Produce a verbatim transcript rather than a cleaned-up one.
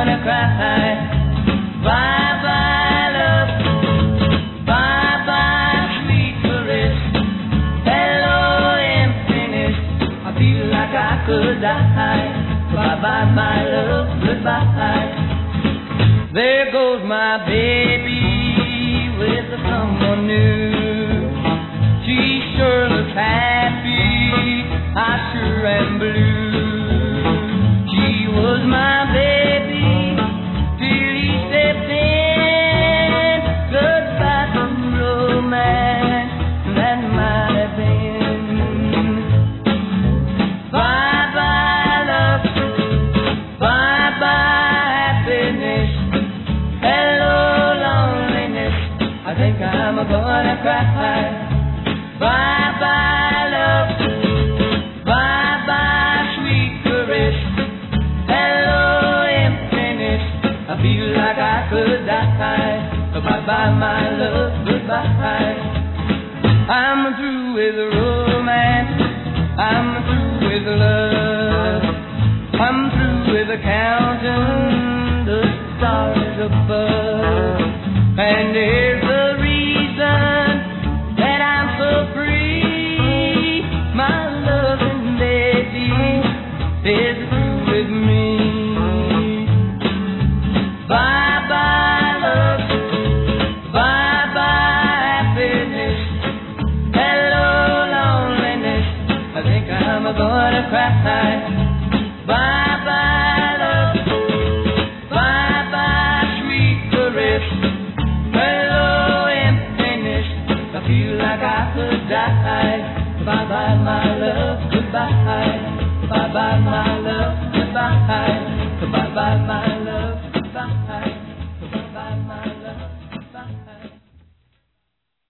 gonna cry. Bye bye love, bye bye sweet caress. Hello emptiness, I feel like I could die. Bye bye my love, goodbye. There goes my baby with someone new. She sure looks happy, I sure am blue. She was my baby till he stepped in. Goodbye to romance, that might have been. Bye bye love, bye bye happiness. Hello loneliness, I think I'm gonna cry. Bye bye love, bye bye sweet caress. Hello emptiness, I feel like I could die. Bye bye my love, goodbye. I'm through with romance, I'm through with love. I'm through with counting the stars above. And there's a reason that I'm so free. My loving baby is through with me. Bye bye love, bye bye happiness. Hello loneliness, I think I'm gonna cry. Bye bye love, bye bye sweet caress. Hello emptiness, I feel like I could die. Bye bye my love, goodbye. Bye bye my love, goodbye. Bye bye my love, goodbye. Bye bye my